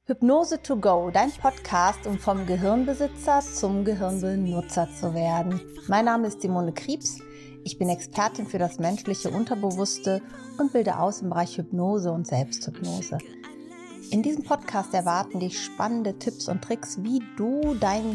Hypnose to go, dein Podcast, um vom Gehirnbesitzer zum Gehirnbenutzer zu werden. Mein Name ist Simone Kriebs. Ich bin Expertin für das menschliche Unterbewusste und bilde aus im Bereich Hypnose und Selbsthypnose. In diesem Podcast erwarten dich spannende Tipps und Tricks, wie du deine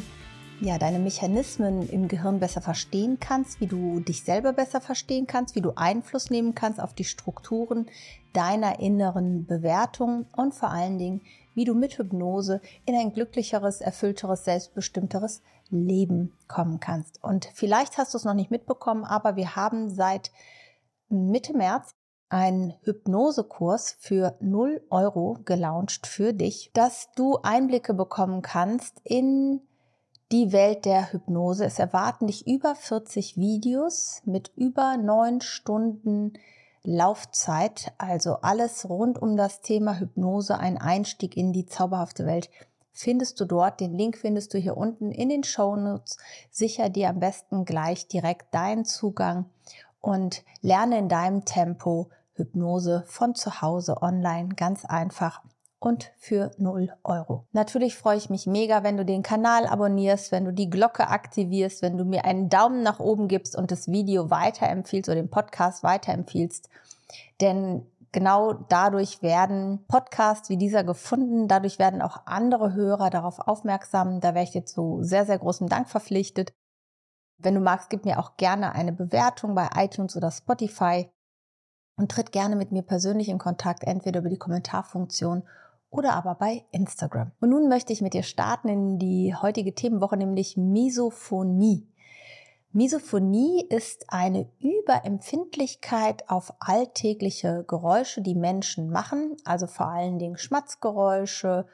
Mechanismen im Gehirn besser verstehen kannst, wie du dich selber besser verstehen kannst, wie du Einfluss nehmen kannst auf die Strukturen deiner inneren Bewertung und vor allen Dingen, wie du mit Hypnose in ein glücklicheres, erfüllteres, selbstbestimmteres Leben kommen kannst. Und vielleicht hast du es noch nicht mitbekommen, aber wir haben seit Mitte März einen Hypnosekurs für 0 € gelauncht für dich, dass du Einblicke bekommen kannst in die Welt der Hypnose. Es erwarten dich über 40 Videos mit über 9 Stunden Laufzeit, also alles rund um das Thema Hypnose, ein Einstieg in die zauberhafte Welt, findest du dort. Den Link findest du hier unten in den Shownotes. Sicher dir am besten gleich direkt deinen Zugang und lerne in deinem Tempo Hypnose von zu Hause online, ganz einfach und für 0 €. Natürlich freue ich mich mega, wenn du den Kanal abonnierst, wenn du die Glocke aktivierst, wenn du mir einen Daumen nach oben gibst und das Video weiterempfiehlst oder den Podcast weiterempfiehlst. Denn genau dadurch werden Podcasts wie dieser gefunden, dadurch werden auch andere Hörer darauf aufmerksam. Da wäre ich dir zu sehr, sehr großem Dank verpflichtet. Wenn du magst, gib mir auch gerne eine Bewertung bei iTunes oder Spotify und tritt gerne mit mir persönlich in Kontakt, entweder über die Kommentarfunktion oder aber bei Instagram. Und nun möchte ich mit dir starten in die heutige Themenwoche, nämlich Misophonie. Misophonie ist eine Überempfindlichkeit auf alltägliche Geräusche, die Menschen machen, also vor allen Dingen Schmatzgeräusche,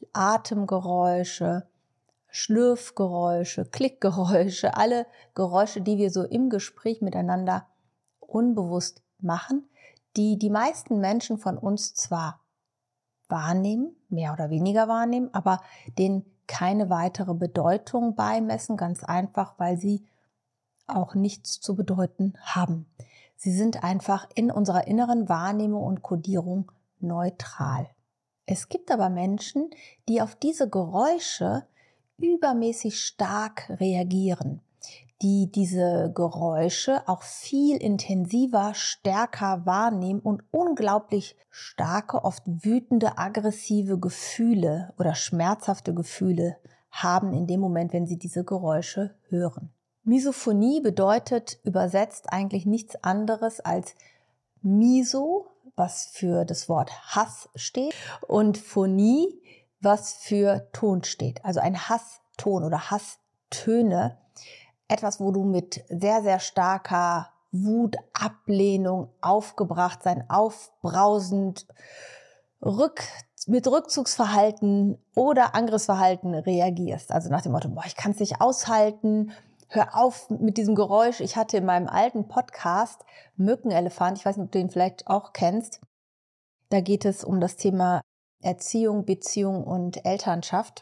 Atemgeräusche, Schlürfgeräusche, Klickgeräusche, alle Geräusche, die wir so im Gespräch miteinander unbewusst machen, die die meisten Menschen von uns zwar wahrnehmen, mehr oder weniger wahrnehmen, aber denen keine weitere Bedeutung beimessen, ganz einfach, weil sie auch nichts zu bedeuten haben. Sie sind einfach in unserer inneren Wahrnehmung und Kodierung neutral. Es gibt aber Menschen, die auf diese Geräusche übermäßig stark reagieren, die diese Geräusche auch viel intensiver, stärker wahrnehmen und unglaublich starke, oft wütende, aggressive Gefühle oder schmerzhafte Gefühle haben in dem Moment, wenn sie diese Geräusche hören. Misophonie bedeutet übersetzt eigentlich nichts anderes als Miso, was für das Wort Hass steht, und Phonie, was für Ton steht. Also ein Hasston oder Hasstöne. Etwas, wo du mit sehr, sehr starker Wut, Ablehnung, Aufgebrachtsein, aufbrausend, mit Rückzugsverhalten oder Angriffsverhalten reagierst. Also nach dem Motto, ich kann es nicht aushalten, hör auf mit diesem Geräusch. Ich hatte in meinem alten Podcast Mückenelefant, ich weiß nicht, ob du den vielleicht auch kennst, da geht es um das Thema Erziehung, Beziehung und Elternschaft.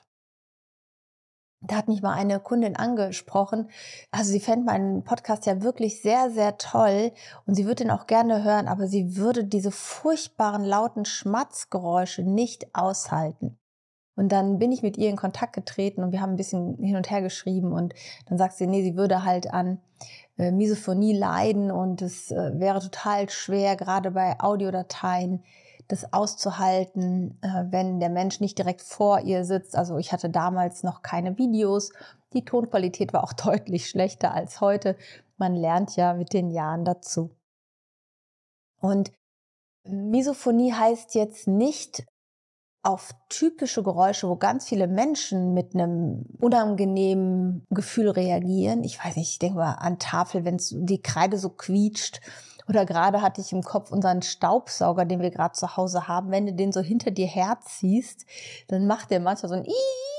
Da hat mich mal eine Kundin angesprochen, also sie fände meinen Podcast ja wirklich sehr, sehr toll und sie würde ihn auch gerne hören, aber sie würde diese furchtbaren lauten Schmatzgeräusche nicht aushalten. Und dann bin ich mit ihr in Kontakt getreten und wir haben ein bisschen hin und her geschrieben und dann sagt sie, nee, sie würde halt an Misophonie leiden und es wäre total schwer, gerade bei Audiodateien, das auszuhalten, wenn der Mensch nicht direkt vor ihr sitzt. Also ich hatte damals noch keine Videos. Die Tonqualität war auch deutlich schlechter als heute. Man lernt ja mit den Jahren dazu. Und Misophonie heißt jetzt nicht auf typische Geräusche, wo ganz viele Menschen mit einem unangenehmen Gefühl reagieren. Ich weiß nicht, ich denke mal an Tafel, wenn die Kreide so quietscht. Oder gerade hatte ich im Kopf unseren Staubsauger, den wir gerade zu Hause haben. Wenn du den so hinter dir herziehst, dann macht der manchmal so ein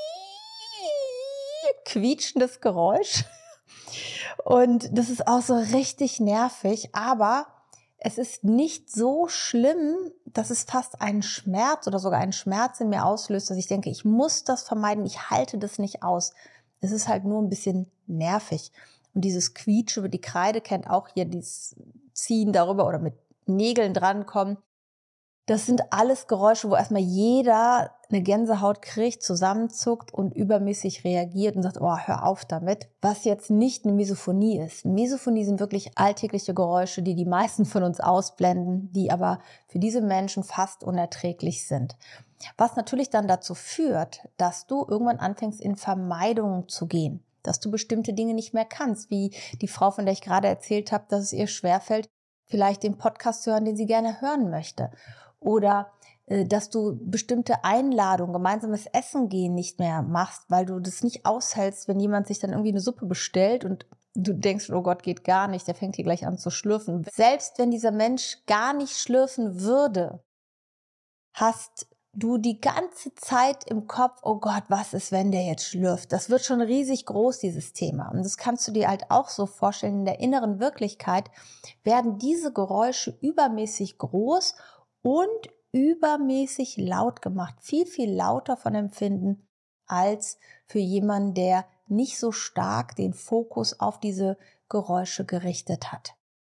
quietschendes Geräusch. Und das ist auch so richtig nervig, aber es ist nicht so schlimm, dass es fast einen Schmerz oder sogar einen Schmerz in mir auslöst, dass ich denke, ich muss das vermeiden, ich halte das nicht aus. Es ist halt nur ein bisschen nervig. Und dieses Quietschen über die Kreide kennt auch hier dieses Ziehen darüber oder mit Nägeln drankommen. Das sind alles Geräusche, wo erstmal jeder eine Gänsehaut kriegt, zusammenzuckt und übermäßig reagiert und sagt, oh, hör auf damit, was jetzt nicht eine Misophonie ist. Misophonie sind wirklich alltägliche Geräusche, die die meisten von uns ausblenden, die aber für diese Menschen fast unerträglich sind. Was natürlich dann dazu führt, dass du irgendwann anfängst, in Vermeidung zu gehen, dass du bestimmte Dinge nicht mehr kannst, wie die Frau, von der ich gerade erzählt habe, dass es ihr schwerfällt, vielleicht den Podcast zu hören, den sie gerne hören möchte. Oder dass du bestimmte Einladungen, gemeinsames Essen gehen nicht mehr machst, weil du das nicht aushältst, wenn jemand sich dann irgendwie eine Suppe bestellt und du denkst, oh Gott, geht gar nicht, der fängt hier gleich an zu schlürfen. Selbst wenn dieser Mensch gar nicht schlürfen würde, hast du die ganze Zeit im Kopf, oh Gott, was ist, wenn der jetzt schlürft? Das wird schon riesig groß, dieses Thema. Und das kannst du dir halt auch so vorstellen, in der inneren Wirklichkeit werden diese Geräusche übermäßig groß und übermäßig laut gemacht. Viel, viel lauter von Empfinden als für jemanden, der nicht so stark den Fokus auf diese Geräusche gerichtet hat.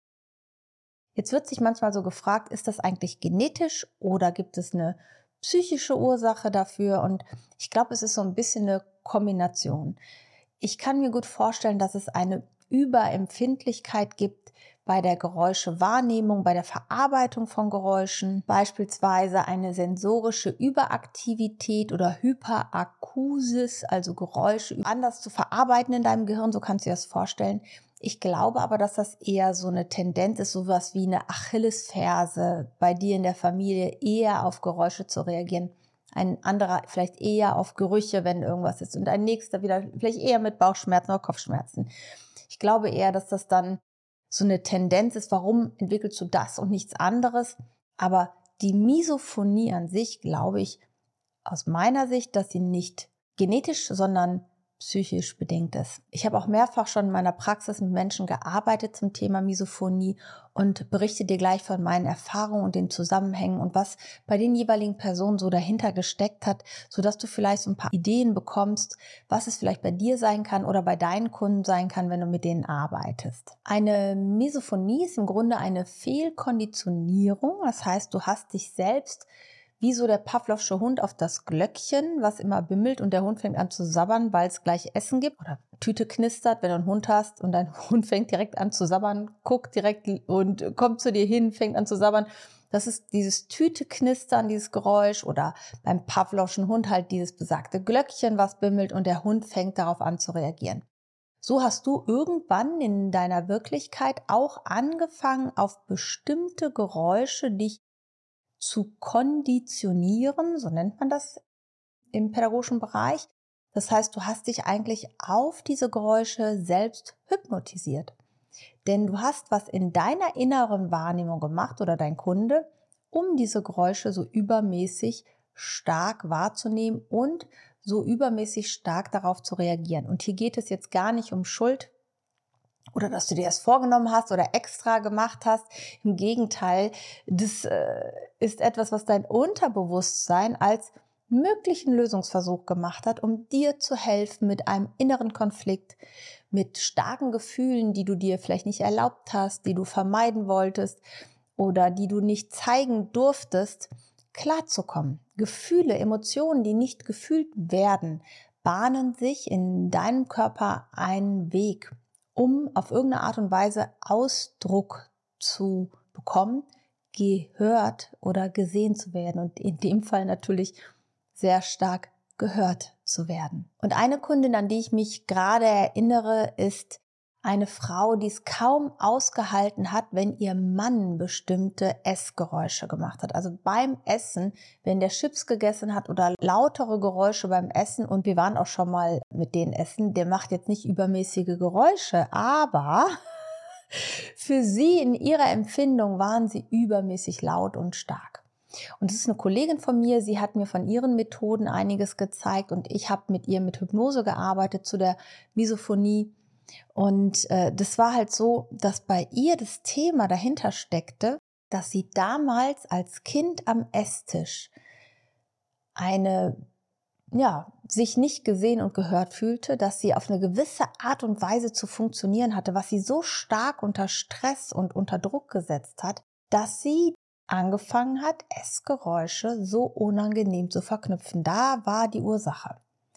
Jetzt wird sich manchmal so gefragt, ist das eigentlich genetisch oder gibt es eine psychische Ursache dafür? Und ich glaube, es ist so ein bisschen eine Kombination. Ich kann mir gut vorstellen, dass es eine Überempfindlichkeit gibt bei der Geräuschewahrnehmung, bei der Verarbeitung von Geräuschen, beispielsweise eine sensorische Überaktivität oder Hyperakusis, also Geräusche anders zu verarbeiten in deinem Gehirn, so kannst du dir das vorstellen. Ich glaube aber, dass das eher so eine Tendenz ist, sowas wie eine Achillesferse bei dir in der Familie, eher auf Geräusche zu reagieren. Ein anderer vielleicht eher auf Gerüche, wenn irgendwas ist. Und ein nächster wieder vielleicht eher mit Bauchschmerzen oder Kopfschmerzen. Ich glaube eher, dass das dann so eine Tendenz ist, warum entwickelst du das und nichts anderes. Aber die Misophonie an sich, glaube ich, aus meiner Sicht, dass sie nicht genetisch, sondern psychisch bedingt ist. Ich habe auch mehrfach schon in meiner Praxis mit Menschen gearbeitet zum Thema Misophonie und berichte dir gleich von meinen Erfahrungen und den Zusammenhängen und was bei den jeweiligen Personen so dahinter gesteckt hat, sodass du vielleicht so ein paar Ideen bekommst, was es vielleicht bei dir sein kann oder bei deinen Kunden sein kann, wenn du mit denen arbeitest. Eine Misophonie ist im Grunde eine Fehlkonditionierung. Das heißt, du hast dich selbst wie so der Pavlovsche Hund auf das Glöckchen, was immer bimmelt und der Hund fängt an zu sabbern, weil es gleich Essen gibt. Oder Tüte knistert, wenn du einen Hund hast und dein Hund fängt direkt an zu sabbern, guckt direkt und kommt zu dir hin, fängt an zu sabbern. Das ist dieses Tüte knistern, dieses Geräusch oder beim Pavlovschen Hund halt dieses besagte Glöckchen, was bimmelt und der Hund fängt darauf an zu reagieren. So hast du irgendwann in deiner Wirklichkeit auch angefangen, auf bestimmte Geräusche dich zu konditionieren, so nennt man das im pädagogischen Bereich. Das heißt, du hast dich eigentlich auf diese Geräusche selbst hypnotisiert. Denn du hast was in deiner inneren Wahrnehmung gemacht oder dein Kunde, um diese Geräusche so übermäßig stark wahrzunehmen und so übermäßig stark darauf zu reagieren. Und hier geht es jetzt gar nicht um Schuld oder dass du dir das vorgenommen hast oder extra gemacht hast. Im Gegenteil, das ist etwas, was dein Unterbewusstsein als möglichen Lösungsversuch gemacht hat, um dir zu helfen mit einem inneren Konflikt, mit starken Gefühlen, die du dir vielleicht nicht erlaubt hast, die du vermeiden wolltest oder die du nicht zeigen durftest, klarzukommen. Gefühle, Emotionen, die nicht gefühlt werden, bahnen sich in deinem Körper einen Weg, um auf irgendeine Art und Weise Ausdruck zu bekommen, gehört oder gesehen zu werden und in dem Fall natürlich sehr stark gehört zu werden. Und eine Kundin, an die ich mich gerade erinnere, ist eine Frau, die es kaum ausgehalten hat, wenn ihr Mann bestimmte Essgeräusche gemacht hat. Also beim Essen, wenn der Chips gegessen hat oder lautere Geräusche beim Essen, und wir waren auch schon mal mit denen essen, der macht jetzt nicht übermäßige Geräusche, aber für sie in ihrer Empfindung waren sie übermäßig laut und stark. Und das ist eine Kollegin von mir, sie hat mir von ihren Methoden einiges gezeigt und ich habe mit ihr mit Hypnose gearbeitet zu der Misophonie. Und das war halt so, dass bei ihr das Thema dahinter steckte, dass sie damals als Kind am Esstisch sich nicht gesehen und gehört fühlte, dass sie auf eine gewisse Art und Weise zu funktionieren hatte, was sie so stark unter Stress und unter Druck gesetzt hat, dass sie angefangen hat, Essgeräusche so unangenehm zu verknüpfen. Da war die Ursache.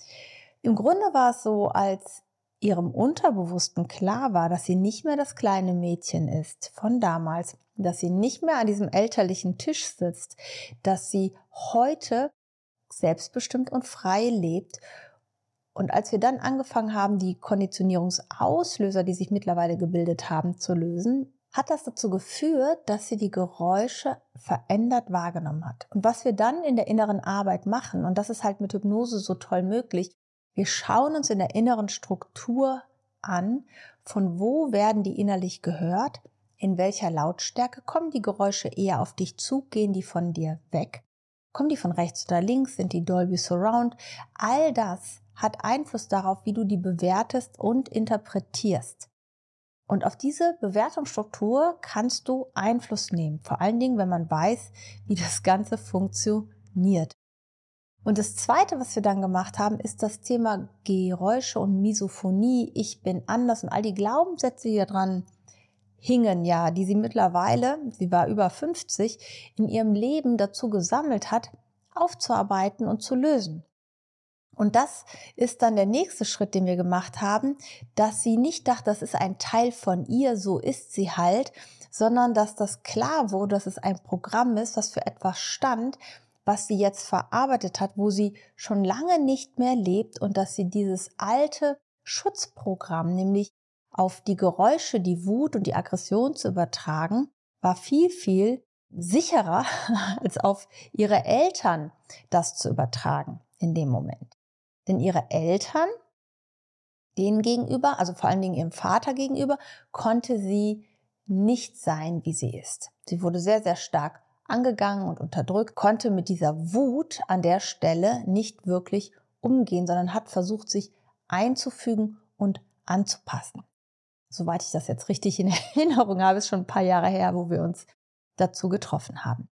Im Grunde war es so, als ihrem Unterbewussten klar war, dass sie nicht mehr das kleine Mädchen ist von damals, dass sie nicht mehr an diesem elterlichen Tisch sitzt, dass sie heute selbstbestimmt und frei lebt. Und als wir dann angefangen haben, die Konditionierungsauslöser, die sich mittlerweile gebildet haben, zu lösen, hat das dazu geführt, dass sie die Geräusche verändert wahrgenommen hat. Und was wir dann in der inneren Arbeit machen, und das ist halt mit Hypnose so toll möglich, wir schauen uns in der inneren Struktur an, von wo werden die innerlich gehört, in welcher Lautstärke kommen die Geräusche eher auf dich zu, gehen die von dir weg, kommen die von rechts oder links, sind die Dolby Surround, all das hat Einfluss darauf, wie du die bewertest und interpretierst. Und auf diese Bewertungsstruktur kannst du Einfluss nehmen, vor allen Dingen, wenn man weiß, wie das Ganze funktioniert. Und das Zweite, was wir dann gemacht haben, ist das Thema Geräusche und Misophonie, ich bin anders und all die Glaubenssätze, die da dran hingen, ja, die sie mittlerweile, sie war über 50, in ihrem Leben dazu gesammelt hat, aufzuarbeiten und zu lösen. Und das ist dann der nächste Schritt, den wir gemacht haben, dass sie nicht dachte, das ist ein Teil von ihr, so ist sie halt, sondern dass das klar wurde, dass es ein Programm ist, was für etwas stand, was sie jetzt verarbeitet hat, wo sie schon lange nicht mehr lebt und dass sie dieses alte Schutzprogramm, nämlich auf die Geräusche, die Wut und die Aggression zu übertragen, war viel, viel sicherer, als auf ihre Eltern das zu übertragen in dem Moment. Denn ihre Eltern, denen gegenüber, also vor allen Dingen ihrem Vater gegenüber, konnte sie nicht sein, wie sie ist. Sie wurde sehr, sehr stark angegangen und unterdrückt, konnte mit dieser Wut an der Stelle nicht wirklich umgehen, sondern hat versucht, sich einzufügen und anzupassen. Soweit ich das jetzt richtig in Erinnerung habe, ist schon ein paar Jahre her, wo wir uns dazu getroffen haben.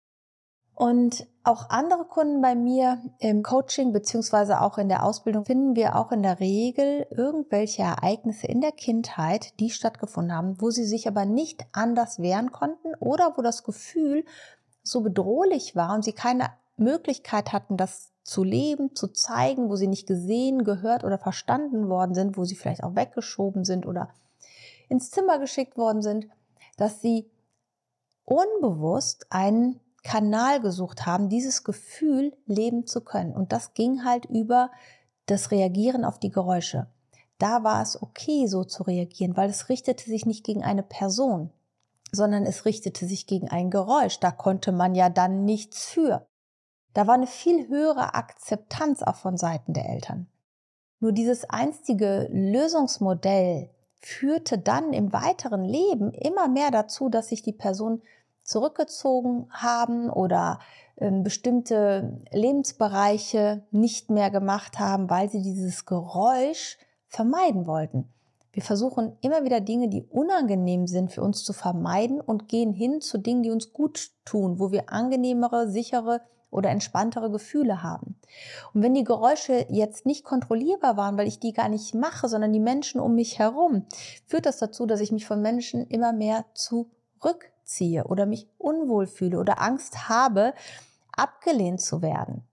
Und auch andere Kunden bei mir im Coaching beziehungsweise auch in der Ausbildung finden wir auch in der Regel irgendwelche Ereignisse in der Kindheit, die stattgefunden haben, wo sie sich aber nicht anders wehren konnten oder wo das Gefühl so bedrohlich war und sie keine Möglichkeit hatten, das zu leben, zu zeigen, wo sie nicht gesehen, gehört oder verstanden worden sind, wo sie vielleicht auch weggeschoben sind oder ins Zimmer geschickt worden sind, dass sie unbewusst einen Kanal gesucht haben, dieses Gefühl leben zu können. Und das ging halt über das Reagieren auf die Geräusche. Da war es okay, so zu reagieren, weil es richtete sich nicht gegen eine Person, sondern es richtete sich gegen ein Geräusch. Da konnte man ja dann nichts für. Da war eine viel höhere Akzeptanz auch von Seiten der Eltern. Nur dieses einstige Lösungsmodell führte dann im weiteren Leben immer mehr dazu, dass sich die Person zurückgezogen haben oder bestimmte Lebensbereiche nicht mehr gemacht haben, weil sie dieses Geräusch vermeiden wollten. Wir versuchen immer wieder Dinge, die unangenehm sind für uns zu vermeiden und gehen hin zu Dingen, die uns gut tun, wo wir angenehmere, sichere oder entspanntere Gefühle haben. Und wenn die Geräusche jetzt nicht kontrollierbar waren, weil ich die gar nicht mache, sondern die Menschen um mich herum, führt das dazu, dass ich mich von Menschen immer mehr zurückziehe oder mich unwohl fühle oder Angst habe, abgelehnt zu werden.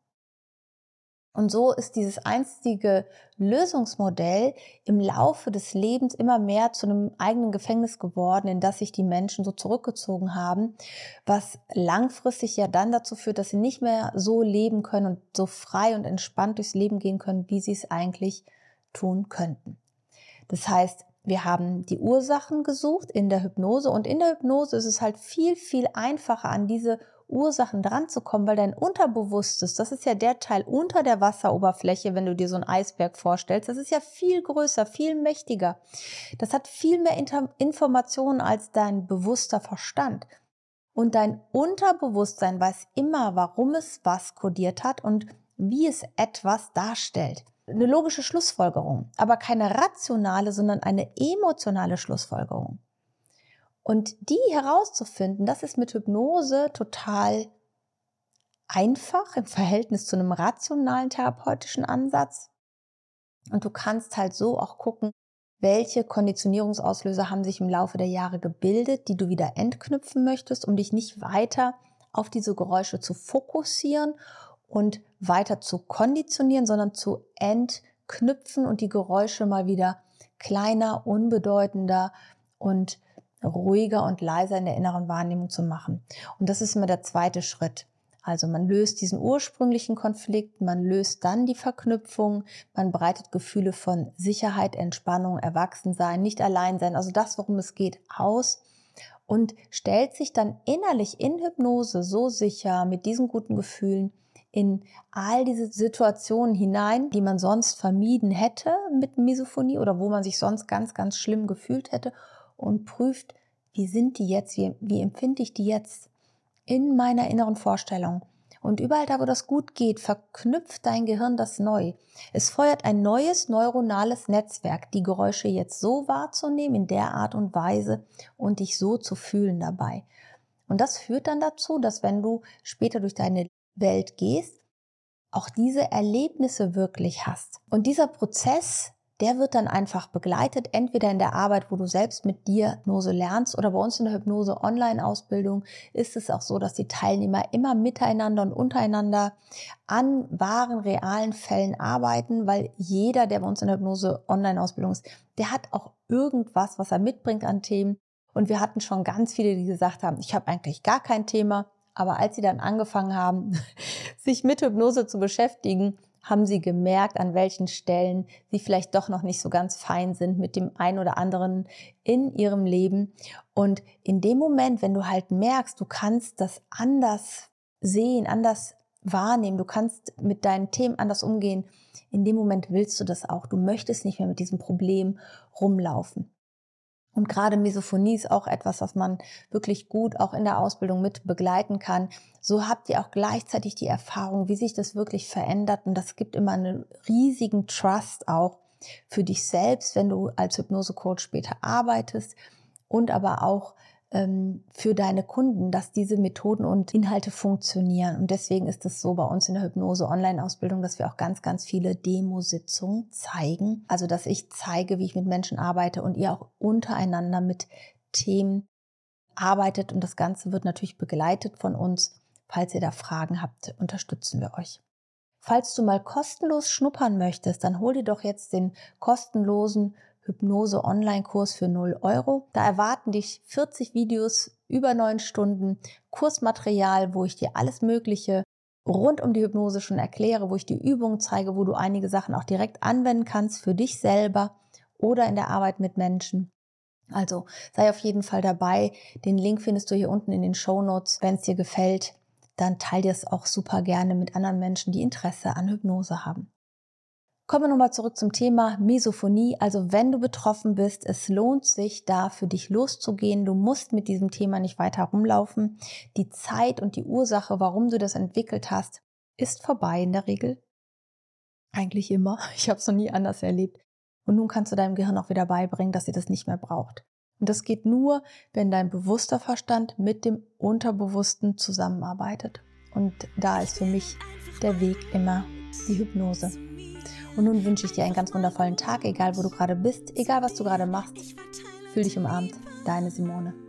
Und so ist dieses einstige Lösungsmodell im Laufe des Lebens immer mehr zu einem eigenen Gefängnis geworden, in das sich die Menschen so zurückgezogen haben, was langfristig ja dann dazu führt, dass sie nicht mehr so leben können und so frei und entspannt durchs Leben gehen können, wie sie es eigentlich tun könnten. Das heißt, wir haben die Ursachen gesucht in der Hypnose und in der Hypnose ist es halt viel, viel einfacher, an diese Ursachen dran zu kommen, weil dein Unterbewusstes, das ist ja der Teil unter der Wasseroberfläche, wenn du dir so einen Eisberg vorstellst, das ist ja viel größer, viel mächtiger. Das hat viel mehr Informationen als dein bewusster Verstand. Und dein Unterbewusstsein weiß immer, warum es was kodiert hat und wie es etwas darstellt. Eine logische Schlussfolgerung, aber keine rationale, sondern eine emotionale Schlussfolgerung. Und die herauszufinden, das ist mit Hypnose total einfach im Verhältnis zu einem rationalen therapeutischen Ansatz. Und du kannst halt so auch gucken, welche Konditionierungsauslöser haben sich im Laufe der Jahre gebildet, die du wieder entknüpfen möchtest, um dich nicht weiter auf diese Geräusche zu fokussieren und weiter zu konditionieren, sondern zu entknüpfen und die Geräusche mal wieder kleiner, unbedeutender und ruhiger und leiser in der inneren Wahrnehmung zu machen. Und das ist immer der zweite Schritt. Also man löst diesen ursprünglichen Konflikt, man löst dann die Verknüpfung, man breitet Gefühle von Sicherheit, Entspannung, Erwachsensein, nicht allein sein, also das, worum es geht, aus und stellt sich dann innerlich in Hypnose so sicher mit diesen guten Gefühlen in all diese Situationen hinein, die man sonst vermieden hätte mit Misophonie oder wo man sich sonst ganz, ganz schlimm gefühlt hätte und prüft, wie sind die jetzt, wie empfinde ich die jetzt in meiner inneren Vorstellung. Und überall da, wo das gut geht, verknüpft dein Gehirn das neu. Es feuert ein neues neuronales Netzwerk, die Geräusche jetzt so wahrzunehmen, in der Art und Weise und dich so zu fühlen dabei. Und das führt dann dazu, dass wenn du später durch deine Welt gehst, auch diese Erlebnisse wirklich hast. Und dieser Prozess, der wird dann einfach begleitet, entweder in der Arbeit, wo du selbst mit dir Hypnose lernst, oder bei uns in der Hypnose-Online-Ausbildung ist es auch so, dass die Teilnehmer immer miteinander und untereinander an wahren, realen Fällen arbeiten, weil jeder, der bei uns in der Hypnose-Online-Ausbildung ist, der hat auch irgendwas, was er mitbringt an Themen. Und wir hatten schon ganz viele, die gesagt haben, ich habe eigentlich gar kein Thema, aber als sie dann angefangen haben, sich mit Hypnose zu beschäftigen, haben sie gemerkt, an welchen Stellen sie vielleicht doch noch nicht so ganz fein sind mit dem einen oder anderen in ihrem Leben. Und in dem Moment, wenn du halt merkst, du kannst das anders sehen, anders wahrnehmen, du kannst mit deinen Themen anders umgehen, in dem Moment willst du das auch. Du möchtest nicht mehr mit diesem Problem rumlaufen. Und gerade Misophonie ist auch etwas, was man wirklich gut auch in der Ausbildung mit begleiten kann. So habt ihr auch gleichzeitig die Erfahrung, wie sich das wirklich verändert. Und das gibt immer einen riesigen Trust auch für dich selbst, wenn du als Hypnosecoach später arbeitest und aber auch für deine Kunden, dass diese Methoden und Inhalte funktionieren. Und deswegen ist es so bei uns in der Hypnose-Online-Ausbildung, dass wir auch ganz, ganz viele Demo-Sitzungen zeigen. Also, dass ich zeige, wie ich mit Menschen arbeite und ihr auch untereinander mit Themen arbeitet. Und das Ganze wird natürlich begleitet von uns. Falls ihr da Fragen habt, unterstützen wir euch. Falls du mal kostenlos schnuppern möchtest, dann hol dir doch jetzt den kostenlosen Hypnose-Online-Kurs für 0 €. Da erwarten dich 40 Videos, über 9 Stunden, Kursmaterial, wo ich dir alles Mögliche rund um die Hypnose schon erkläre, wo ich dir Übungen zeige, wo du einige Sachen auch direkt anwenden kannst für dich selber oder in der Arbeit mit Menschen. Also sei auf jeden Fall dabei. Den Link findest du hier unten in den Shownotes. Wenn es dir gefällt, dann teile dir es auch super gerne mit anderen Menschen, die Interesse an Hypnose haben. Kommen wir nochmal zurück zum Thema Misophonie. Also wenn du betroffen bist, es lohnt sich, da für dich loszugehen. Du musst mit diesem Thema nicht weiter rumlaufen. Die Zeit und die Ursache, warum du das entwickelt hast, ist vorbei in der Regel. Eigentlich immer. Ich habe es noch nie anders erlebt. Und nun kannst du deinem Gehirn auch wieder beibringen, dass sie das nicht mehr braucht. Und das geht nur, wenn dein bewusster Verstand mit dem Unterbewussten zusammenarbeitet. Und da ist für mich der Weg immer die Hypnose. Und nun wünsche ich dir einen ganz wundervollen Tag, egal wo du gerade bist, egal was du gerade machst. Fühl dich umarmt, deine Simone.